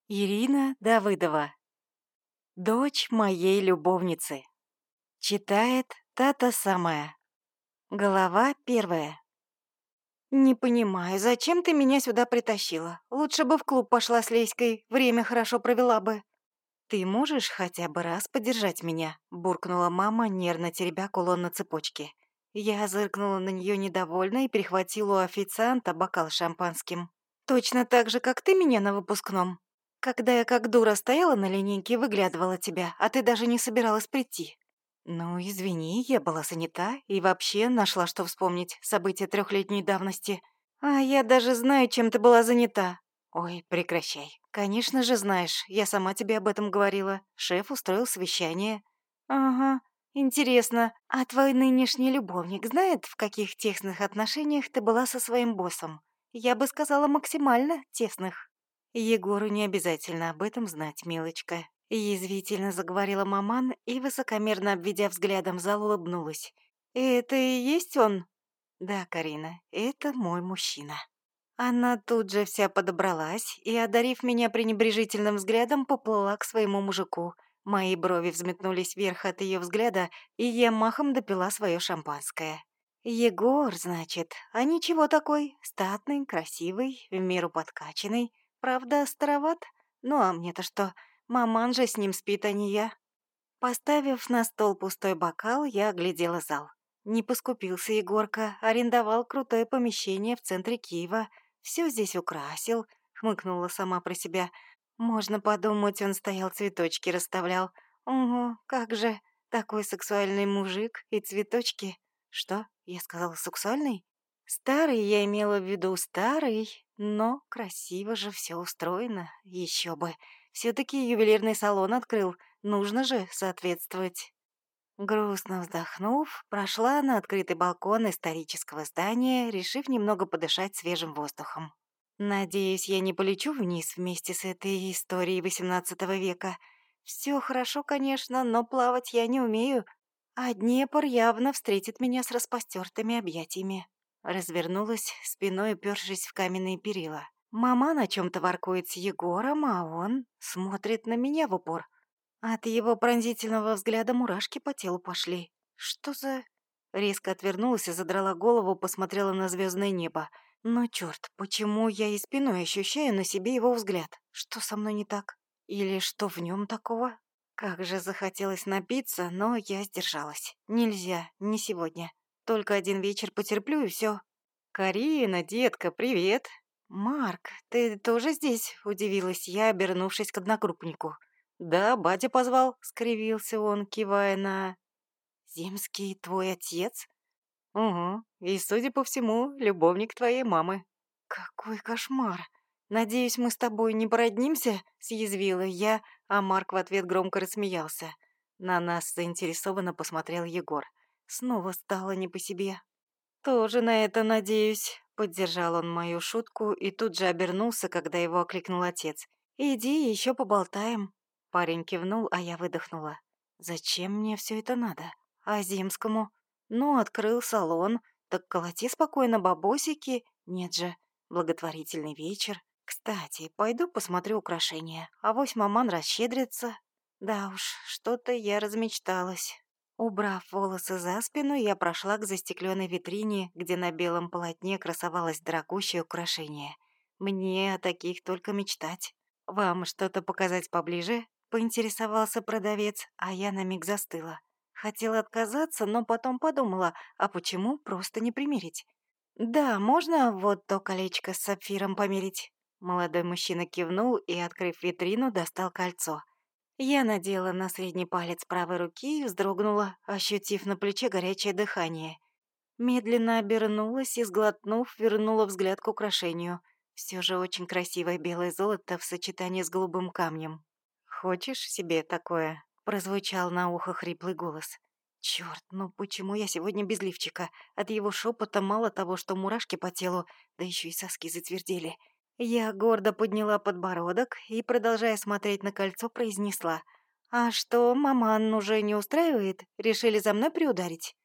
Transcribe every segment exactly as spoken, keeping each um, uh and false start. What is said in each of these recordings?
Ирина Давыдова. Дочь моей любовницы. Читает та-та самая. Глава первая. «Не понимаю, зачем ты меня сюда притащила? Лучше бы в клуб пошла с Леськой, время хорошо провела бы». «Ты можешь хотя бы раз поддержать меня?» — буркнула мама, нервно теребя кулон на цепочке. Я зыркнула на нее недовольно и перехватила у официанта бокал с шампанским. «Точно так же, как ты меня на выпускном? Когда я как дура стояла на линейке и выглядывала тебя, а ты даже не собиралась прийти». «Ну, извини, я была занята и вообще нашла, что вспомнить события трехлетней давности. А я даже знаю, чем ты была занята». «Ой, прекращай. Конечно же знаешь, я сама тебе об этом говорила. Шеф устроил совещание». «Ага, интересно, а твой нынешний любовник знает, в каких тесных отношениях ты была со своим боссом? Я бы сказала, максимально тесных». «Егору не обязательно об этом знать, милочка», — язвительно заговорила маман и, высокомерно обведя взглядом зал, улыбнулась. «Это и есть он?» «Да, Карина, это мой мужчина». Она тут же вся подобралась и, одарив меня пренебрежительным взглядом, поплыла к своему мужику. Мои брови взметнулись вверх от ее взгляда, и я махом допила свое шампанское. «Егор, значит, а ничего такой, статный, красивый, в меру подкачанный. Правда, староват? Ну а мне-то что? Маман же с ним спит, а не я». Поставив на стол пустой бокал, я оглядела зал. Не поскупился Егорка, арендовал крутое помещение в центре Киева. Все здесь украсил, хмыкнула сама про себя. Можно подумать, он стоял цветочки расставлял. Угу, как же, такой сексуальный мужик и цветочки. Что, я сказала сексуальный? Старый, я имела в виду старый, но красиво же все устроено, еще бы. Все-таки ювелирный салон открыл, нужно же соответствовать. Грустно вздохнув, прошла на открытый балкон исторического здания, решив немного подышать свежим воздухом. Надеюсь, я не полечу вниз вместе с этой историей восемнадцатого века. Все хорошо, конечно, но плавать я не умею, а Днепр явно встретит меня с распростертыми объятиями. Развернулась, спиной упершись в каменные перила. Мама на чем-то воркует с Егором, а он смотрит на меня в упор. От его пронзительного взгляда мурашки по телу пошли. Что за... Резко отвернулась и задрала голову, посмотрела на звездное небо. Но черт, почему я и спиной ощущаю на себе его взгляд? Что со мной не так? Или что в нем такого? Как же захотелось напиться, но я сдержалась. Нельзя, не сегодня. Только один вечер потерплю и все. «Карина, детка, привет!» «Марк, ты тоже здесь?» — удивилась я, обернувшись к одногруппнику. «Да, батя позвал», — скривился он, кивая на... «Земский твой отец?» «Угу, и, судя по всему, любовник твоей мамы». «Какой кошмар! Надеюсь, мы с тобой не породнимся?» — съязвила я, а Марк в ответ громко рассмеялся. На нас заинтересованно посмотрел Егор. Снова стало не по себе. «Тоже на это надеюсь», — поддержал он мою шутку и тут же обернулся, когда его окликнул отец. «Иди, еще поболтаем». Парень кивнул, а я выдохнула. «Зачем мне все это надо? А Зимскому? Ну, открыл салон, так колоти спокойно бабосики. Нет же, благотворительный вечер. Кстати, пойду посмотрю украшения, авось маман расщедрится». Да уж, что-то я размечталась. Убрав волосы за спину, я прошла к застекленной витрине, где на белом полотне красовалось дорогущее украшение. Мне о таких только мечтать. «Вам что-то показать поближе?» — поинтересовался продавец, а я на миг застыла. Хотела отказаться, но потом подумала, а почему просто не примерить? «Да, можно вот то колечко с сапфиром померить?» Молодой мужчина кивнул и, открыв витрину, достал кольцо. Я надела на средний палец правой руки и вздрогнула, ощутив на плече горячее дыхание. Медленно обернулась и, сглотнув, вернула взгляд к украшению. Все же очень красивое белое золото в сочетании с голубым камнем. «Хочешь себе такое?» — прозвучал на ухо хриплый голос. Черт, ну почему я сегодня без лифчика? От его шепота мало того, что мурашки по телу, да еще и соски затвердели. Я гордо подняла подбородок и, продолжая смотреть на кольцо, произнесла. «А что, маман уже не устраивает? Решили за мной приударить?»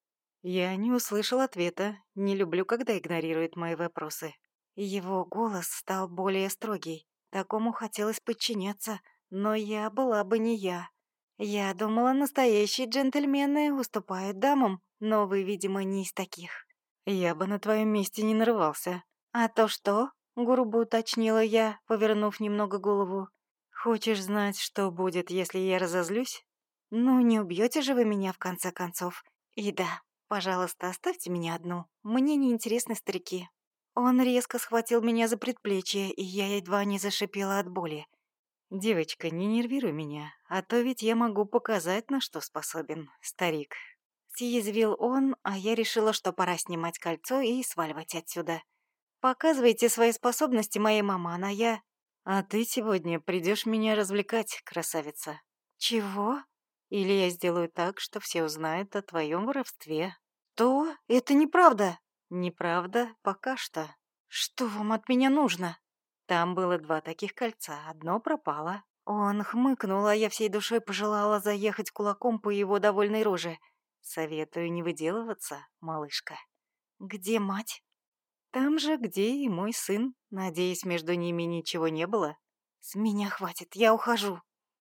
Я не услышал ответа. Не люблю, когда игнорируют мои вопросы. Его голос стал более строгий. такому хотелось подчиняться, но я была бы не я. Я думала, настоящие джентльмены уступают дамам, но вы, видимо, не из таких. Я бы на твоем месте не нарывался. А то что? Грубо уточнила я, повернув немного голову. Хочешь знать, что будет, если я разозлюсь? Ну, не убьете же вы меня в конце концов. И да, пожалуйста, оставьте меня одну. Мне не интересны старики. Он резко схватил меня за предплечье, и я едва не зашипела от боли. «Девочка, не нервируй меня, а то ведь я могу показать, на что способен, старик». Съязвил он, а я решила, что пора снимать кольцо и сваливать отсюда. «Показывайте свои способности моей маман, а я...» «А ты сегодня придешь меня развлекать, красавица». «Чего?» «Или я сделаю так, что все узнают о твоем воровстве». «То? Это неправда!» «Неправда пока что». «Что вам от меня нужно?» Там было два таких кольца, одно пропало. Он хмыкнул, а я всей душой пожелала заехать кулаком по его довольной роже. Советую не выделываться, малышка. Где мать? Там же, где и мой сын. Надеюсь, между ними ничего не было. С меня хватит, я ухожу.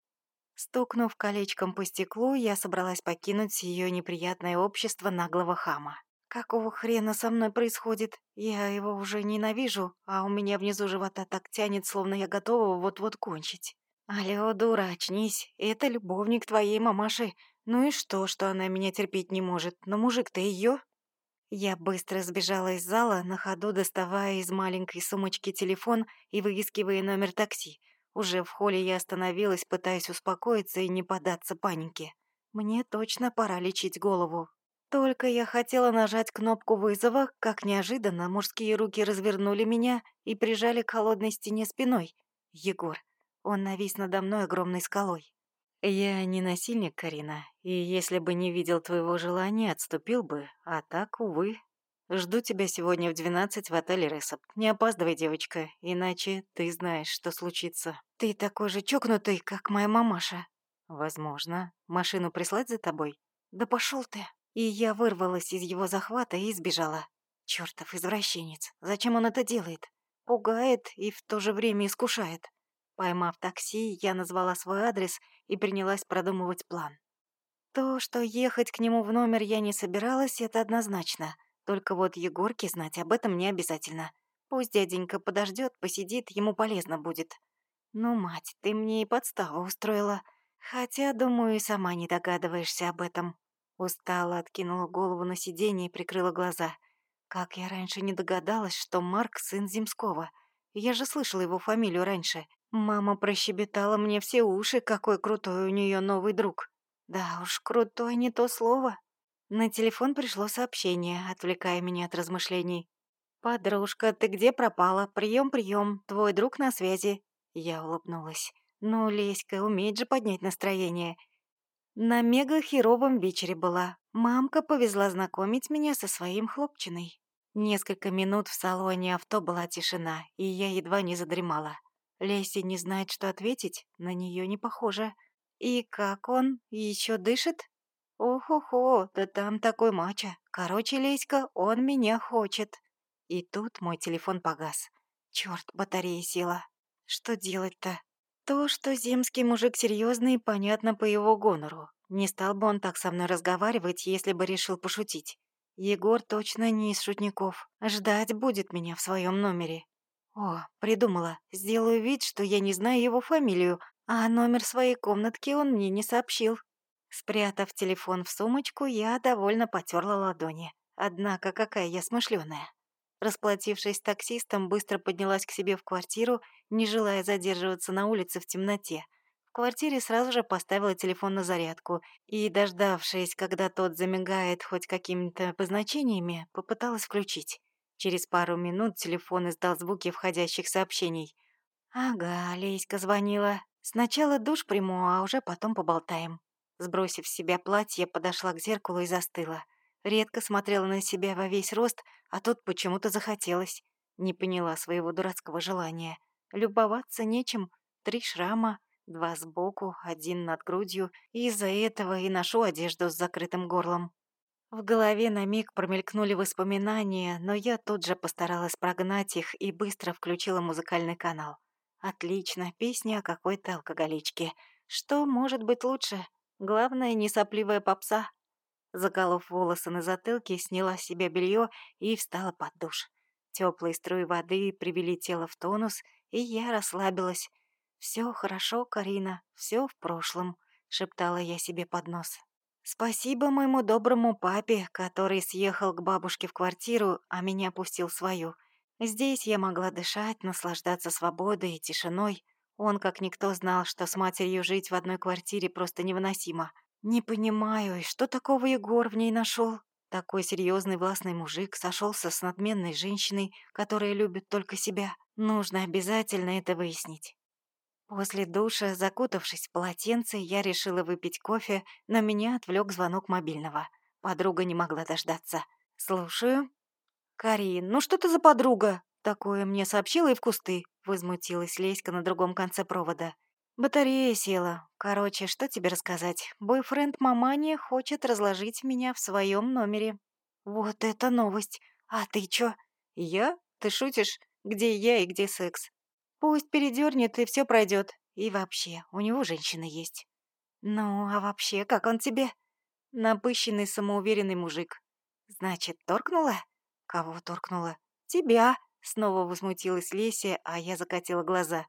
Стукнув колечком по стеклу, я собралась покинуть ее неприятное общество наглого хама. Какого хрена со мной происходит? Я его уже ненавижу, а у меня внизу живота так тянет, словно я готова вот-вот кончить. Алло, дура, очнись. Это любовник твоей мамаши. Ну и что, что она меня терпеть не может? Но мужик-то ее. Я быстро сбежала из зала, на ходу доставая из маленькой сумочки телефон и выискивая номер такси. Уже в холле я остановилась, пытаясь успокоиться и не поддаться панике. Мне точно пора лечить голову. Только я хотела нажать кнопку вызова, как неожиданно мужские руки развернули меня и прижали к холодной стене спиной. Егор. Он навис надо мной огромной скалой. «Я не насильник, Карина, и если бы не видел твоего желания, отступил бы, а так, увы. Жду тебя сегодня в двенадцать в отеле Ресоп. Не опаздывай, девочка, иначе ты знаешь, что случится». «Ты такой же чокнутый, как моя мамаша». «Возможно. Машину прислать за тобой?» «Да пошел ты». И я вырвалась из его захвата и сбежала. Чёртов извращенец. Зачем он это делает? Пугает и в то же время искушает. Поймав такси, я назвала свой адрес и принялась продумывать план. То, что ехать к нему в номер я не собиралась, это однозначно. Только вот Егорке знать об этом не обязательно. Пусть дяденька подождет, посидит, ему полезно будет. Ну, мать, ты мне и подставу устроила. Хотя, думаю, и сама не догадываешься об этом. Устала, откинула голову на сиденье и прикрыла глаза. Как я раньше не догадалась, что Марк сын Земского. Я же слышала его фамилию раньше. Мама прощебетала мне все уши, какой крутой у нее новый друг. Да уж, крутой не то слово. На телефон пришло сообщение, отвлекая меня от размышлений. «Подружка, ты где пропала? Прием, прием. Твой друг на связи». Я улыбнулась. «Ну, Леська, умеет же поднять настроение». На мега-херовом вечере была. Мамка повезла знакомить меня со своим хлопчиной. Несколько минут в салоне авто была тишина, и я едва не задремала. Леся не знает, что ответить, на нее не похоже. И как он? Еще дышит? Ох-охо, да там такой мачо. Короче, Леська, он меня хочет. И тут мой телефон погас. Черт, батарея села. Что делать-то? То, что земский мужик серьезный, понятно по его гонору. Не стал бы он так со мной разговаривать, если бы решил пошутить. Егор точно не из шутников. Ждать будет меня в своем номере. О, придумала. Сделаю вид, что я не знаю его фамилию, а номер своей комнатки он мне не сообщил. Спрятав телефон в сумочку, я довольно потерла ладони. Однако какая я смышленая. Расплатившись с таксистом, быстро поднялась к себе в квартиру, не желая задерживаться на улице в темноте. В квартире сразу же поставила телефон на зарядку и, дождавшись, когда тот замигает хоть какими-то обозначениями, попыталась включить. Через пару минут телефон издал звуки входящих сообщений. «Ага, Леська звонила. Сначала душ приму, а уже потом поболтаем». Сбросив с себя платье, подошла к зеркалу и застыла. Редко смотрела на себя во весь рост, а тут почему-то захотелось. Не поняла своего дурацкого желания. Любоваться нечем. Три шрама, два сбоку, один над грудью, и из-за этого и ношу одежду с закрытым горлом. В голове на миг промелькнули воспоминания, но я тут же постаралась прогнать их и быстро включила музыкальный канал. Отлично, песня о какой-то алкоголичке. Что может быть лучше? Главное, не сопливая попса. Заколов волосы на затылке, сняла с себя белье и встала под душ. Теплые струи воды привели тело в тонус, и я расслабилась. «Все хорошо, Карина, все в прошлом», — шептала я себе под нос. Спасибо моему доброму папе, который съехал к бабушке в квартиру, а меня пустил в свою. Здесь я могла дышать, наслаждаться свободой и тишиной. Он, как никто, знал, что с матерью жить в одной квартире просто невыносимо. Не понимаю, и что такого Егор в ней нашел? Такой серьезный властный мужик сошелся с надменной женщиной, которая любит только себя. Нужно обязательно это выяснить. После душа, закутавшись в полотенце, я решила выпить кофе, но меня отвлек звонок мобильного. Подруга не могла дождаться. «Слушаю». «Карин, ну что ты за подруга?» Такое мне сообщила и в кусты. Возмутилась Леська на другом конце провода. Батарея села. Короче, что тебе рассказать? Бойфренд мамани хочет разложить меня в своем номере. Вот это новость. А ты чё? Я? Ты шутишь? Где я и где секс? Пусть передернет, и все пройдет. И вообще, у него женщина есть. Ну, а вообще, как он тебе? Напыщенный, самоуверенный мужик. Значит, торкнула? Кого торкнула? Тебя. Снова возмутилась Леся, а я закатила глаза.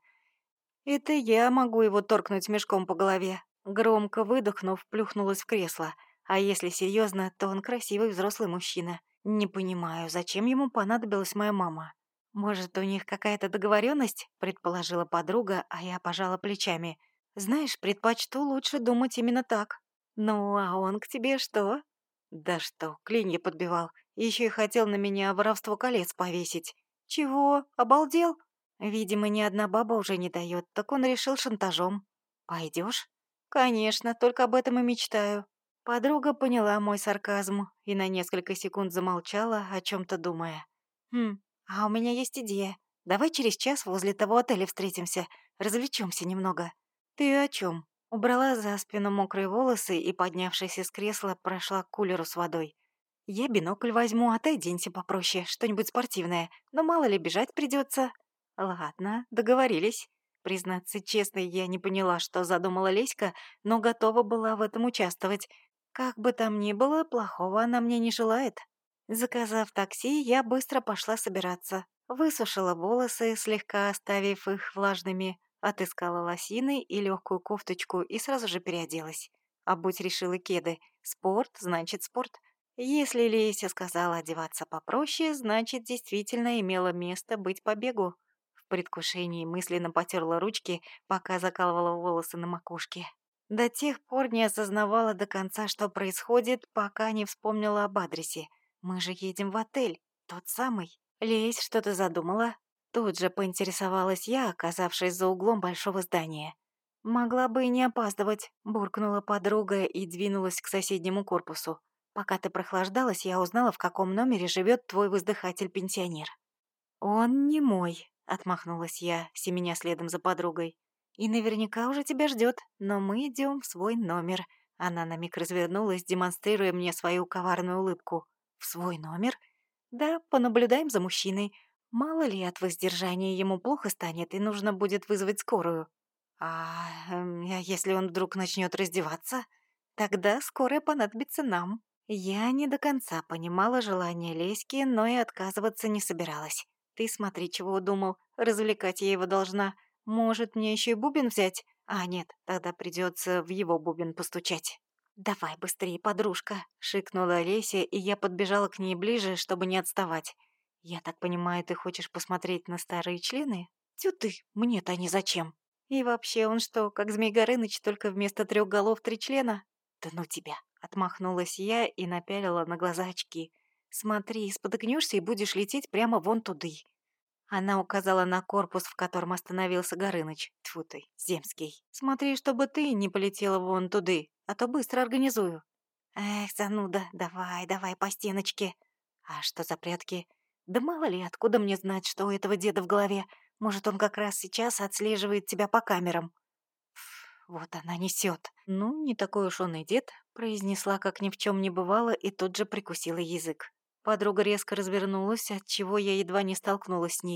Это я могу его торкнуть мешком по голове. Громко выдохнув, плюхнулась в кресло. А если серьезно, то он красивый взрослый мужчина. Не понимаю, зачем ему понадобилась моя мама. Может, у них какая-то договоренность? Предположила подруга, а я пожала плечами. Знаешь, предпочту лучше думать именно так. Ну, а он к тебе что? Да что, клинья подбивал. Еще и хотел на меня воровство колец повесить. Чего? Обалдел? Видимо, ни одна баба уже не дает, так он решил шантажом. Пойдешь? Конечно, только об этом и мечтаю. Подруга поняла мой сарказм и на несколько секунд замолчала, о чем-то думая. Хм, а у меня есть идея. Давай через час возле того отеля встретимся, развлечемся немного. Ты о чем? Убрала за спину мокрые волосы и, поднявшись из кресла, прошла к кулеру с водой. Я бинокль возьму, а ты оденься попроще, что-нибудь спортивное, но мало ли бежать придется. Ладно, договорились. Признаться честно, я не поняла, что задумала Леська, но готова была в этом участвовать. Как бы там ни было, плохого она мне не желает. Заказав такси, я быстро пошла собираться. Высушила волосы, слегка оставив их влажными, отыскала лосины и легкую кофточку и сразу же переоделась. Обуть решила кеды. Спорт значит спорт. Если Леся сказала одеваться попроще, значит, действительно имело место быть побегу. В предвкушении мысленно потерла ручки, пока закалывала волосы на макушке. До тех пор не осознавала до конца, что происходит, пока не вспомнила об адресе. Мы же едем в отель, тот самый. Лесь, что ты задумала? Тут же поинтересовалась я, оказавшись за углом большого здания. «Могла бы и не опаздывать», — буркнула подруга и двинулась к соседнему корпусу. «Пока ты прохлаждалась, я узнала, в каком номере живет твой воздыхатель-пенсионер». «Он не мой», — отмахнулась я, семеня следом за подругой. «И наверняка уже тебя ждет, но мы идем в свой номер». Она на миг развернулась, демонстрируя мне свою коварную улыбку. «В свой номер?» «Да, понаблюдаем за мужчиной. Мало ли от воздержания ему плохо станет, и нужно будет вызвать скорую». «А, эм, а если он вдруг начнет раздеваться? Тогда скорая понадобится нам». Я не до конца понимала желание Леськи, но и отказываться не собиралась. Ты смотри, чего удумал. Развлекать я его должна. Может, мне еще и бубен взять? А, нет, тогда придется в его бубен постучать. «Давай быстрее, подружка», — шикнула Леся, и я подбежала к ней ближе, чтобы не отставать. «Я так понимаю, ты хочешь посмотреть на старые члены?» «Тю ты, мне-то они зачем?» «И вообще, он что, как Змей Горыныч, только вместо трех голов три члена?» «Да ну тебя!» — отмахнулась я и напялила на глаза очки. «Смотри, спотыкнешься и будешь лететь прямо вон туды». Она указала на корпус, в котором остановился Горыныч. Тьфу ты, Земский. «Смотри, чтобы ты не полетела вон туды, а то быстро организую». «Эх, зануда, давай, давай по стеночке». «А что за прятки?» «Да мало ли, откуда мне знать, что у этого деда в голове? Может, он как раз сейчас отслеживает тебя по камерам». Вот она несет. «Ну, не такой уж он и дед», — произнесла, как ни в чем не бывало, и тут же прикусила язык. Подруга резко развернулась, отчего я едва не столкнулась с ней.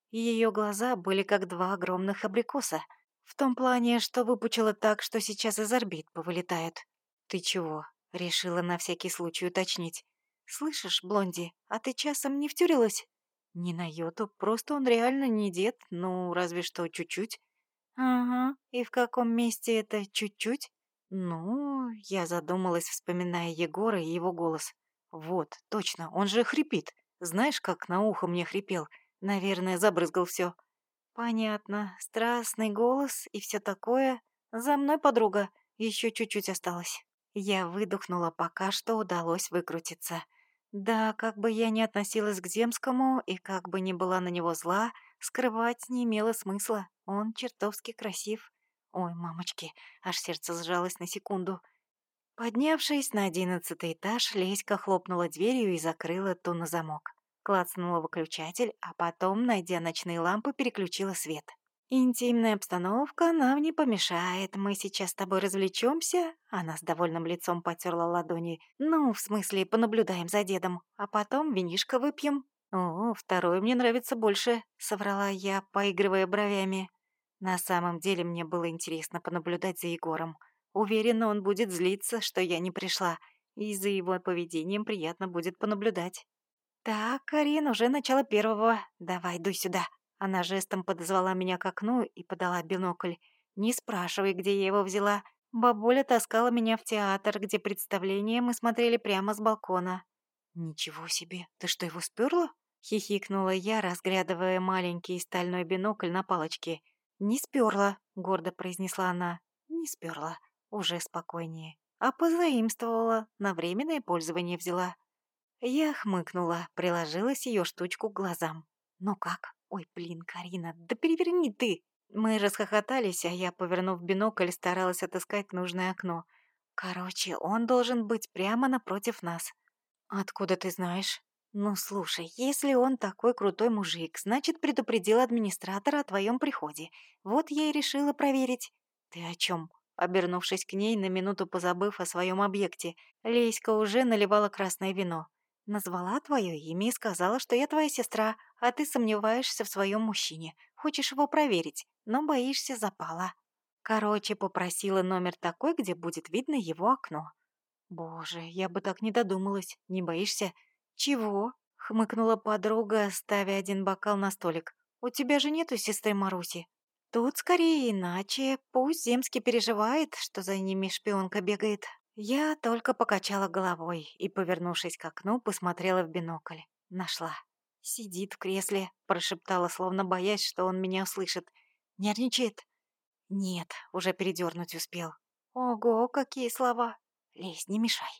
Ее глаза были как два огромных абрикоса. В том плане, что выпучила так, что сейчас из орбит повылетают. «Ты чего?» — решила на всякий случай уточнить. «Слышишь, Блонди, а ты часом не втюрилась?» «Ни на йоту, просто он реально не дед, ну, разве что чуть-чуть». «Ага, и в каком месте это чуть-чуть?» «Ну...» — я задумалась, вспоминая Егора и его голос. «Вот, точно, он же хрипит. Знаешь, как на ухо мне хрипел? Наверное, забрызгал все. «Понятно. Страстный голос и все такое. За мной, подруга. Еще чуть-чуть осталось». Я выдохнула, пока что удалось выкрутиться. Да, как бы я ни относилась к Земскому и как бы ни была на него зла, скрывать не имело смысла. Он чертовски красив. Ой, мамочки, аж сердце сжалось на секунду. Поднявшись на одиннадцатый этаж, Леська хлопнула дверью и закрыла ту на замок. Клацнула выключатель, а потом, найдя ночные лампы, переключила свет. «Интимная обстановка нам не помешает. Мы сейчас с тобой развлечемся». Она с довольным лицом потерла ладони. «Ну, в смысле, понаблюдаем за дедом. А потом винишко выпьем». «О, второе мне нравится больше», — соврала я, поигрывая бровями. На самом деле мне было интересно понаблюдать за Егором. Уверена, он будет злиться, что я не пришла, и за его поведением приятно будет понаблюдать. «Так, Карин, уже начало первого. Давай, дуй сюда». Она жестом подозвала меня к окну и подала бинокль. Не спрашивай, где я его взяла. Бабуля таскала меня в театр, где представление мы смотрели прямо с балкона. «Ничего себе! Ты что, его сперла?» — хихикнула я, разглядывая маленький стальной бинокль на палочке. «Не сперла», — гордо произнесла она. «Не сперла. Уже спокойнее. А позаимствовала, на временное пользование взяла». Я хмыкнула, приложилась ее штучку к глазам. «Ну как? Ой, блин, Карина, да переверни ты!» Мы расхохотались, а я, повернув бинокль, старалась отыскать нужное окно. Короче, он должен быть прямо напротив нас. «Откуда ты знаешь?» «Ну, слушай, если он такой крутой мужик, значит, предупредил администратора о твоем приходе. Вот я и решила проверить». «Ты о чем?» Обернувшись к ней, на минуту позабыв о своем объекте, Леська уже наливала красное вино. «Назвала твое имя и сказала, что я твоя сестра, а ты сомневаешься в своем мужчине. Хочешь его проверить, но боишься запала. Короче, попросила номер такой, где будет видно его окно». «Боже, я бы так не додумалась. Не боишься?» «Чего?» — хмыкнула подруга, ставя один бокал на столик. «У тебя же нету сестры Маруси?» «Тут скорее иначе. Пусть Земский переживает, что за ними шпионка бегает». Я только покачала головой и, повернувшись к окну, посмотрела в бинокль. Нашла. «Сидит в кресле», — прошептала, словно боясь, что он меня услышит. «Нервничает?» «Нет, уже передернуть успел». «Ого, какие слова!» «Лезь, не мешай».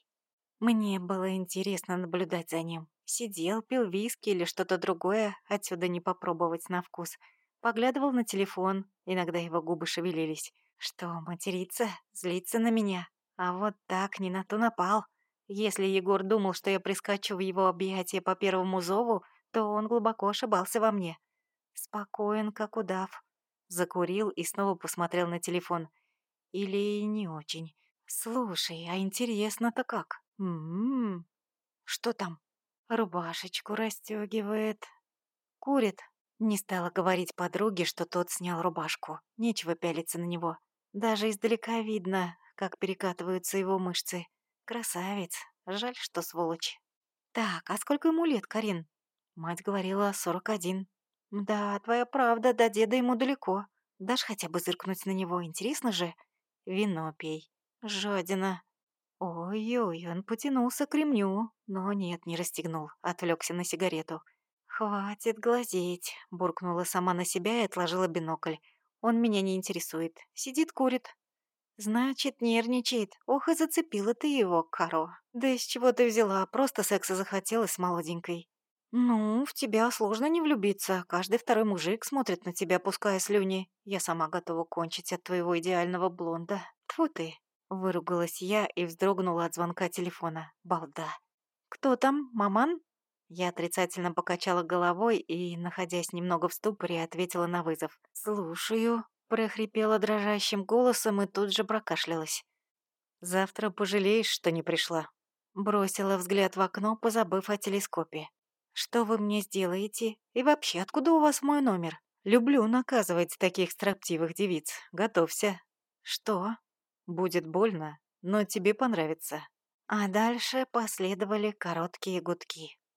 Мне было интересно наблюдать за ним. Сидел, пил виски или что-то другое, отсюда не попробовать на вкус. Поглядывал на телефон, иногда его губы шевелились. Что, материться, злиться на меня? А вот так не на то напал. Если Егор думал, что я прискочу в его объятия по первому зову, то он глубоко ошибался во мне. Спокоен, как удав. Закурил и снова посмотрел на телефон. Или не очень. «Слушай, а интересно-то как? М-м-м. Что там?» Рубашечку расстегивает. Курит. Не стала говорить подруге, что тот снял рубашку. Нечего пялиться на него. Даже издалека видно, как перекатываются его мышцы. Красавец. Жаль, что сволочь. «Так, а сколько ему лет, Карин?» Мать говорила, сорок один. «Да, твоя правда, до деда ему далеко. Дашь хотя бы зыркнуть на него, интересно же? Вино пей. Жадина». Ой-ой, он потянулся к ремню, но нет, не расстегнул, отвлекся на сигарету. «Хватит глазеть», — буркнула сама на себя и отложила бинокль. «Он меня не интересует. Сидит, курит». «Значит, нервничает. Ох, и зацепила ты его, Каро. Да из чего ты взяла? Просто секса захотелось с молоденькой». «Ну, в тебя сложно не влюбиться. Каждый второй мужик смотрит на тебя, пуская слюни. Я сама готова кончить от твоего идеального блонда. Тьфу ты!» Выругалась я и вздрогнула от звонка телефона. Балда. «Кто там? Маман?» Я отрицательно покачала головой и, находясь немного в ступоре, ответила на вызов. «Слушаю», — прохрипела дрожащим голосом и тут же прокашлялась. «Завтра пожалеешь, что не пришла». Бросила взгляд в окно, позабыв о телескопе. Что вы мне сделаете? И вообще, откуда у вас мой номер? Люблю наказывать таких строптивых девиц. Готовься. Что? Будет больно, но тебе понравится. А дальше последовали короткие гудки.